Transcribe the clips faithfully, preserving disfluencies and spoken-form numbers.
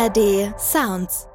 A R D Sounds.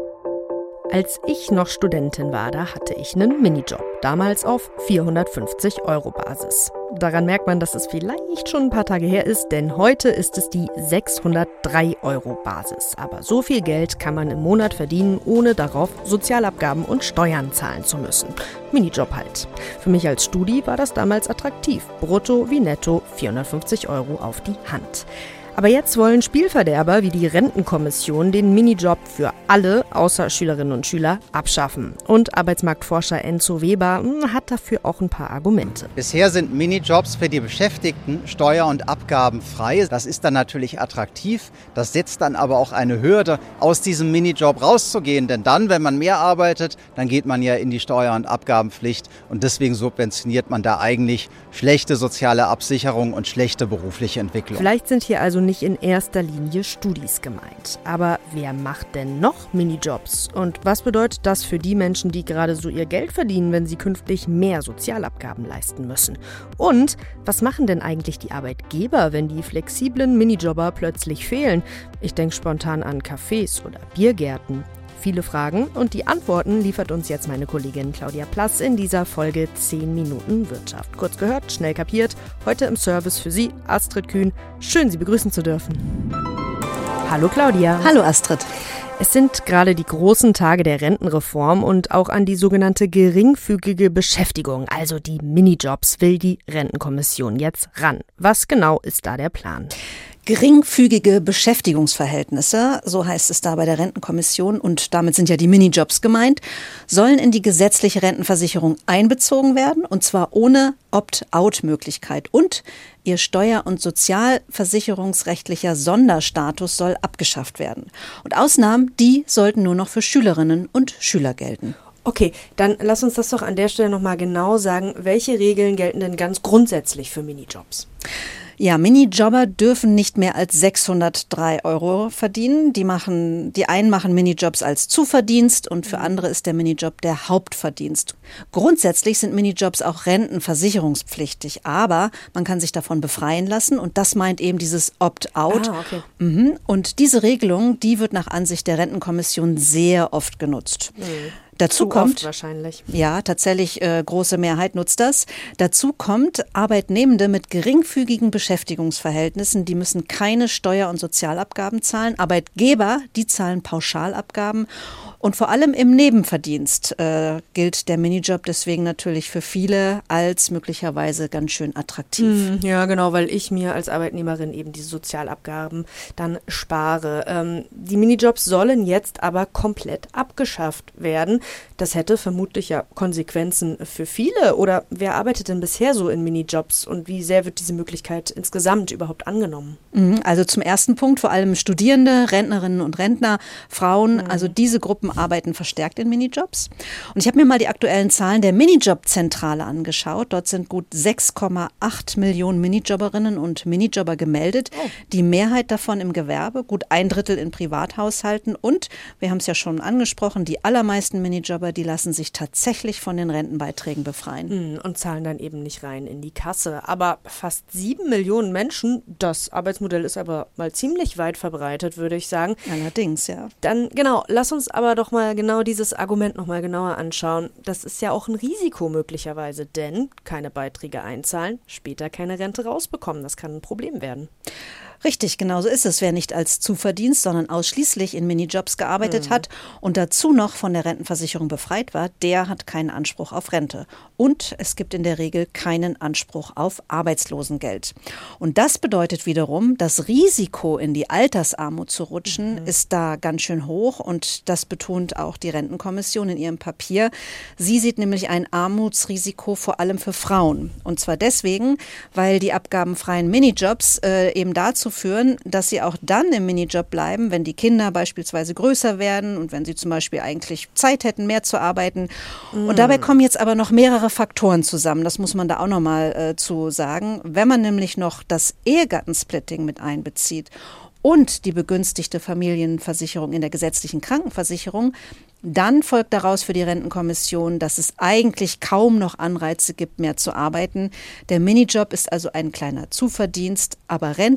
Als ich noch Studentin war, da hatte ich einen Minijob, damals auf vierhundertfünfzig Euro Basis. Daran merkt man, dass es vielleicht schon ein paar Tage her ist, denn heute ist es die sechshundertdrei Euro Basis. Aber so viel Geld kann man im Monat verdienen, ohne darauf Sozialabgaben und Steuern zahlen zu müssen. Minijob halt. Für mich als Studi war das damals attraktiv. Brutto wie netto vierhundertfünfzig Euro auf die Hand. Aber jetzt wollen Spielverderber wie die Rentenkommission den Minijob für alle, außer Schülerinnen und Schüler, abschaffen. Und Arbeitsmarktforscher Enzo Weber hat dafür auch ein paar Argumente. Bisher sind Minijobs für die Beschäftigten steuer- und abgabenfrei. Das ist dann natürlich attraktiv. Das setzt dann aber auch eine Hürde, aus diesem Minijob rauszugehen. Denn dann, wenn man mehr arbeitet, dann geht man ja in die Steuer- und Abgabenpflicht. Und deswegen subventioniert man da eigentlich schlechte soziale Absicherung und schlechte berufliche Entwicklung. Vielleicht sind hier also nicht in erster Linie Studis gemeint. Aber wer macht denn noch Minijobs? Und was bedeutet das für die Menschen, die gerade so ihr Geld verdienen, wenn sie künftig mehr Sozialabgaben leisten müssen? Und was machen denn eigentlich die Arbeitgeber, wenn die flexiblen Minijobber plötzlich fehlen? Ich denke spontan an Cafés oder Biergärten. Viele Fragen und die Antworten liefert uns jetzt meine Kollegin Claudia Plass in dieser Folge zehn Minuten Wirtschaft. Kurz gehört, schnell kapiert. Heute im Service für Sie Astrid Kühn. Schön, Sie begrüßen zu dürfen. Hallo Claudia. Hallo Astrid. Es sind gerade die großen Tage der Rentenreform und auch an die sogenannte geringfügige Beschäftigung, also die Minijobs, will die Rentenkommission jetzt ran. Was genau ist da der Plan? Geringfügige Beschäftigungsverhältnisse, so heißt es da bei der Rentenkommission, und damit sind ja die Minijobs gemeint, sollen in die gesetzliche Rentenversicherung einbezogen werden, und zwar ohne Opt-out-Möglichkeit. Und ihr steuer- und sozialversicherungsrechtlicher Sonderstatus soll abgeschafft werden. Und Ausnahmen, die sollten nur noch für Schülerinnen und Schüler gelten. Okay, dann lass uns das doch an der Stelle nochmal genau sagen. Welche Regeln gelten denn ganz grundsätzlich für Minijobs? Ja, Minijobber dürfen nicht mehr als sechshundertdrei Euro verdienen. Die machen, die einen machen Minijobs als Zuverdienst und für andere ist der Minijob der Hauptverdienst. Grundsätzlich sind Minijobs auch rentenversicherungspflichtig, aber man kann sich davon befreien lassen und das meint eben dieses Opt-out. Ah, okay. Mhm. Und diese Regelung, die wird nach Ansicht der Rentenkommission sehr oft genutzt. Mhm. Dazu Zu kommt, oft wahrscheinlich. Ja, tatsächlich äh, große Mehrheit nutzt das. Dazu kommt, Arbeitnehmende mit geringfügigen Beschäftigungsverhältnissen, die müssen keine Steuer- und Sozialabgaben zahlen. Arbeitgeber, die zahlen Pauschalabgaben. Und vor allem im Nebenverdienst äh, gilt der Minijob deswegen natürlich für viele als möglicherweise ganz schön attraktiv. Ja, genau, weil ich mir als Arbeitnehmerin eben diese Sozialabgaben dann spare. Ähm, die Minijobs sollen jetzt aber komplett abgeschafft werden. Das hätte vermutlich ja Konsequenzen für viele. Oder wer arbeitet denn bisher so in Minijobs und wie sehr wird diese Möglichkeit insgesamt überhaupt angenommen? Also zum ersten Punkt, vor allem Studierende, Rentnerinnen und Rentner, Frauen, mhm. also diese Gruppen arbeiten verstärkt in Minijobs. Und ich habe mir mal die aktuellen Zahlen der Minijob-Zentrale angeschaut. Dort sind gut sechs Komma acht Millionen Minijobberinnen und Minijobber gemeldet. Oh. Die Mehrheit davon im Gewerbe, gut ein Drittel in Privathaushalten und, wir haben es ja schon angesprochen, die allermeisten Minijobber, die lassen sich tatsächlich von den Rentenbeiträgen befreien. Und zahlen dann eben nicht rein in die Kasse. Aber fast sieben Millionen Menschen, das Arbeitsmodell ist aber mal ziemlich weit verbreitet, würde ich sagen. Allerdings, ja. Dann, genau, lass uns aber doch mal genau dieses Argument noch mal genauer anschauen. Das ist ja auch ein Risiko möglicherweise, denn keine Beiträge einzahlen, später keine Rente rausbekommen. Das kann ein Problem werden. Richtig, genau so ist es. Wer nicht als Zuverdienst, sondern ausschließlich in Minijobs gearbeitet mhm. hat und dazu noch von der Rentenversicherung befreit war, der hat keinen Anspruch auf Rente. Und es gibt in der Regel keinen Anspruch auf Arbeitslosengeld. Und das bedeutet wiederum, das Risiko, in die Altersarmut zu rutschen, mhm. ist da ganz schön hoch. Und das betont auch die Rentenkommission in ihrem Papier. Sie sieht nämlich ein Armutsrisiko vor allem für Frauen. Und zwar deswegen, weil die abgabenfreien Minijobs äh, eben dazu führen, dass sie auch dann im Minijob bleiben, wenn die Kinder beispielsweise größer werden und wenn sie zum Beispiel eigentlich Zeit hätten, mehr zu arbeiten. Mm. Und dabei kommen jetzt aber noch mehrere Faktoren zusammen. Das muss man da auch nochmal äh, zu sagen. Wenn man nämlich noch das Ehegattensplitting mit einbezieht und die begünstigte Familienversicherung in der gesetzlichen Krankenversicherung, dann folgt daraus für die Rentenkommission, dass es eigentlich kaum noch Anreize gibt, mehr zu arbeiten. Der Minijob ist also ein kleiner Zuverdienst, aber Rente,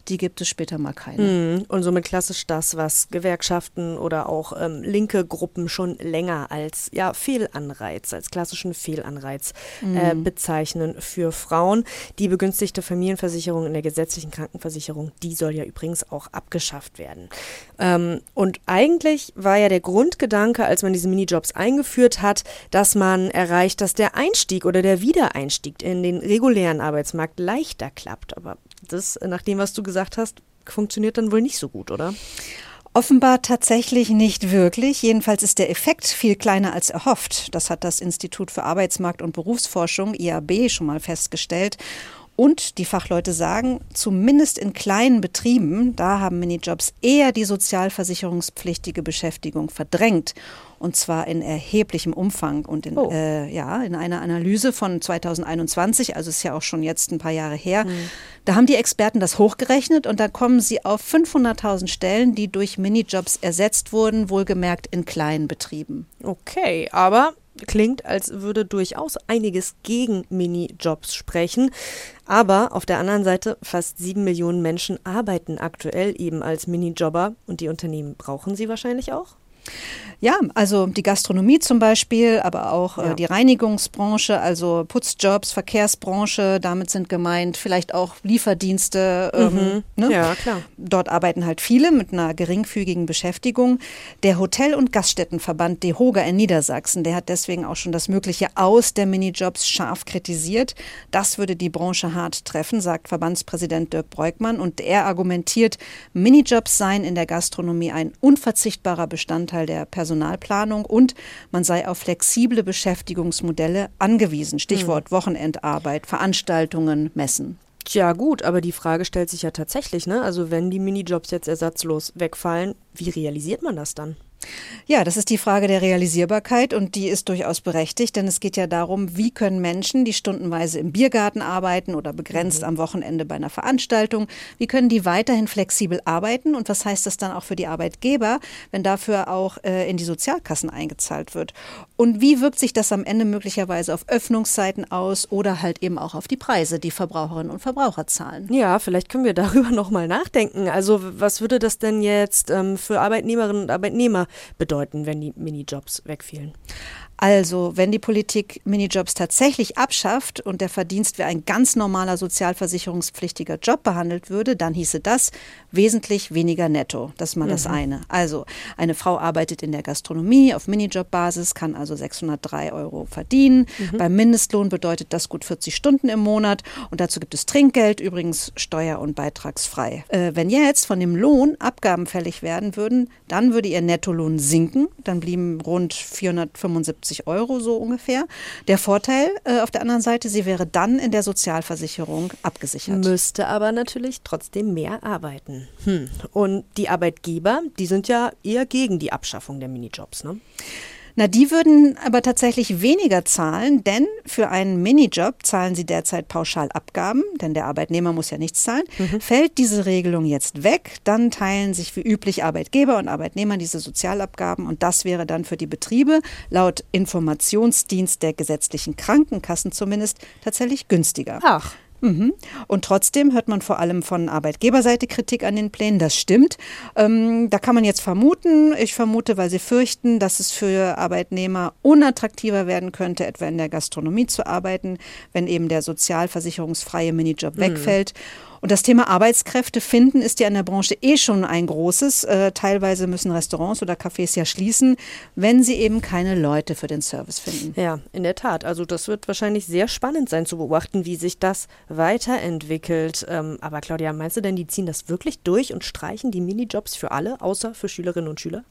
die gibt es später mal keine. Und somit klassisch das, was Gewerkschaften oder auch ähm, linke Gruppen schon länger als ja, Fehlanreiz, als klassischen Fehlanreiz mhm. äh, bezeichnen für Frauen. Die begünstigte Familienversicherung in der gesetzlichen Krankenversicherung, die soll ja übrigens auch abgeschafft werden. Ähm, und eigentlich war ja der Grundgedanke, als man diese Minijobs eingeführt hat, dass man erreicht, dass der Einstieg oder der Wiedereinstieg in den regulären Arbeitsmarkt leichter klappt. Aber das, nach dem, was du gesagt hast, funktioniert dann wohl nicht so gut, oder? Offenbar tatsächlich nicht wirklich. Jedenfalls ist der Effekt viel kleiner als erhofft. Das hat das Institut für Arbeitsmarkt- und Berufsforschung, I A B, schon mal festgestellt. Und die Fachleute sagen, zumindest in kleinen Betrieben, da haben Minijobs eher die sozialversicherungspflichtige Beschäftigung verdrängt. Und zwar in erheblichem Umfang. Und in, oh. äh, ja, in einer Analyse von zweitausendeinundzwanzig, also ist ja auch schon jetzt ein paar Jahre her, mhm. da haben die Experten das hochgerechnet und da kommen sie auf fünfhunderttausend Stellen, die durch Minijobs ersetzt wurden, wohlgemerkt in kleinen Betrieben. Okay, aber klingt, als würde durchaus einiges gegen Minijobs sprechen. Aber auf der anderen Seite, fast sieben Millionen Menschen arbeiten aktuell eben als Minijobber und die Unternehmen brauchen sie wahrscheinlich auch? Ja, also die Gastronomie zum Beispiel, aber auch ja. äh, die Reinigungsbranche, also Putzjobs, Verkehrsbranche, damit sind gemeint vielleicht auch Lieferdienste. Ähm, mhm. ne? Ja, klar. Dort arbeiten halt viele mit einer geringfügigen Beschäftigung. Der Hotel- und Gaststättenverband DEHOGA in Niedersachsen, der hat deswegen auch schon das mögliche Aus der Minijobs scharf kritisiert. Das würde die Branche hart treffen, sagt Verbandspräsident Dirk Breukmann. Und er argumentiert, Minijobs seien in der Gastronomie ein unverzichtbarer Bestandteil der Personalplanung und man sei auf flexible Beschäftigungsmodelle angewiesen. Stichwort Wochenendarbeit, Veranstaltungen, Messen. Tja gut, aber die Frage stellt sich ja tatsächlich, ne? Also wenn die Minijobs jetzt ersatzlos wegfallen, wie realisiert man das dann? Ja, das ist die Frage der Realisierbarkeit und die ist durchaus berechtigt, denn es geht ja darum, wie können Menschen, die stundenweise im Biergarten arbeiten oder begrenzt mhm. am Wochenende bei einer Veranstaltung, wie können die weiterhin flexibel arbeiten und was heißt das dann auch für die Arbeitgeber, wenn dafür auch äh, in die Sozialkassen eingezahlt wird? Und wie wirkt sich das am Ende möglicherweise auf Öffnungszeiten aus oder halt eben auch auf die Preise, die Verbraucherinnen und Verbraucher zahlen? Ja, vielleicht können wir darüber nochmal nachdenken. Also was würde das denn jetzt ähm, für Arbeitnehmerinnen und Arbeitnehmer bedeuten, wenn die Minijobs wegfielen? Also, wenn die Politik Minijobs tatsächlich abschafft und der Verdienst wie ein ganz normaler sozialversicherungspflichtiger Job behandelt würde, dann hieße das wesentlich weniger netto. Das ist mal mhm. das eine. Also, eine Frau arbeitet in der Gastronomie auf Minijob-Basis, kann also sechshundertdrei Euro verdienen. Mhm. Beim Mindestlohn bedeutet das gut vierzig Stunden im Monat und dazu gibt es Trinkgeld, übrigens steuer- und beitragsfrei. Äh, wenn jetzt von dem Lohn Abgaben fällig werden würden, dann würde ihr Nettolohn sinken. Dann blieben rund vierhundertfünfundsiebzig Euro so ungefähr. Der Vorteil äh, auf der anderen Seite, sie wäre dann in der Sozialversicherung abgesichert. Müsste aber natürlich trotzdem mehr arbeiten. Hm. Und die Arbeitgeber, die sind ja eher gegen die Abschaffung der Minijobs, ne? Na, die würden aber tatsächlich weniger zahlen, denn für einen Minijob zahlen sie derzeit pauschal Abgaben, denn der Arbeitnehmer muss ja nichts zahlen. Mhm. Fällt diese Regelung jetzt weg, dann teilen sich wie üblich Arbeitgeber und Arbeitnehmer diese Sozialabgaben und das wäre dann für die Betriebe laut Informationsdienst der gesetzlichen Krankenkassen zumindest tatsächlich günstiger. Ach. Mhm. Und trotzdem hört man vor allem von Arbeitgeberseite Kritik an den Plänen. Das stimmt. Ähm, da kann man jetzt vermuten, ich vermute, weil sie fürchten, dass es für Arbeitnehmer unattraktiver werden könnte, etwa in der Gastronomie zu arbeiten, wenn eben der sozialversicherungsfreie Minijob mhm. wegfällt. Und das Thema Arbeitskräfte finden ist ja in der Branche eh schon ein großes. Äh, teilweise müssen Restaurants oder Cafés ja schließen, wenn sie eben keine Leute für den Service finden. Ja, in der Tat. Also das wird wahrscheinlich sehr spannend sein zu beobachten, wie sich das weiterentwickelt. Ähm, aber Claudia, meinst du denn, die ziehen das wirklich durch und streichen die Minijobs für alle, außer für Schülerinnen und Schüler?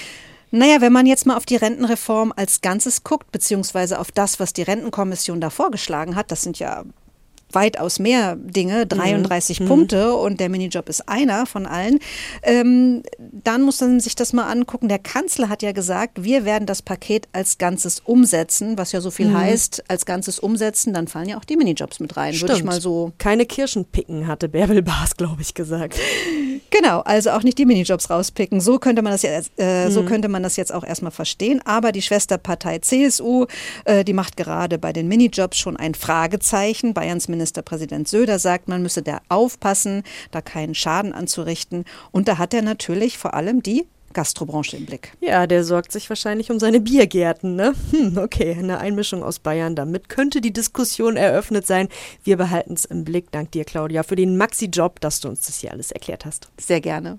Naja, wenn man jetzt mal auf die Rentenreform als Ganzes guckt, beziehungsweise auf das, was die Rentenkommission da vorgeschlagen hat, das sind ja weitaus mehr Dinge, dreiunddreißig mhm. Punkte und der Minijob ist einer von allen. Ähm, dann muss man sich das mal angucken. Der Kanzler hat ja gesagt, wir werden das Paket als Ganzes umsetzen, was ja so viel mhm. heißt, als Ganzes umsetzen, dann fallen ja auch die Minijobs mit rein. Stimmt. Würde ich mal so. Keine Kirschen picken, hatte Bärbel Baas, glaube ich, gesagt. Genau, also auch nicht die Minijobs rauspicken. So könnte man das jetzt, äh, mhm. so könnte man das jetzt auch erstmal verstehen. Aber die Schwesterpartei C S U, äh, die macht gerade bei den Minijobs schon ein Fragezeichen. Bayerns Ministerpräsident Söder sagt, man müsse da aufpassen, da keinen Schaden anzurichten. Und da hat er natürlich vor allem die Gastrobranche im Blick. Ja, der sorgt sich wahrscheinlich um seine Biergärten, ne? Hm, okay, eine Einmischung aus Bayern. Damit könnte die Diskussion eröffnet sein. Wir behalten es im Blick. Dank dir, Claudia, für den Maxi-Job, dass du uns das hier alles erklärt hast. Sehr gerne.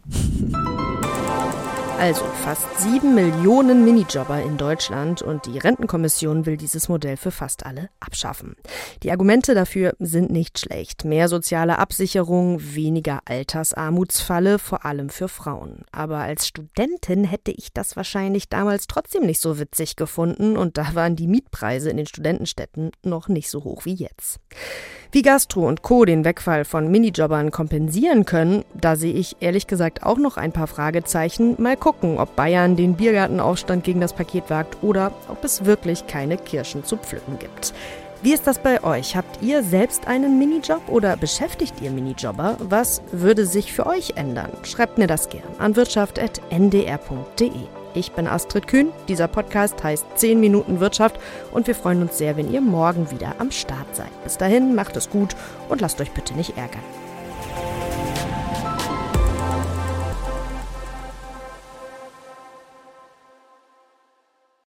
Also fast sieben Millionen Minijobber in Deutschland und die Rentenkommission will dieses Modell für fast alle abschaffen. Die Argumente dafür sind nicht schlecht. Mehr soziale Absicherung, weniger Altersarmutsfalle, vor allem für Frauen. Aber als Studentin hätte ich das wahrscheinlich damals trotzdem nicht so witzig gefunden und da waren die Mietpreise in den Studentenstädten noch nicht so hoch wie jetzt. Wie Gastro und Co. den Wegfall von Minijobbern kompensieren können, da sehe ich ehrlich gesagt auch noch ein paar Fragezeichen. Mal gucken, ob Bayern den Biergartenaufstand gegen das Paket wagt oder ob es wirklich keine Kirschen zu pflücken gibt. Wie ist das bei euch? Habt ihr selbst einen Minijob oder beschäftigt ihr Minijobber? Was würde sich für euch ändern? Schreibt mir das gern an wirtschaft punkt n d r punkt d e. Ich bin Astrid Kühn, dieser Podcast heißt zehn Minuten Wirtschaft und wir freuen uns sehr, wenn ihr morgen wieder am Start seid. Bis dahin, macht es gut und lasst euch bitte nicht ärgern.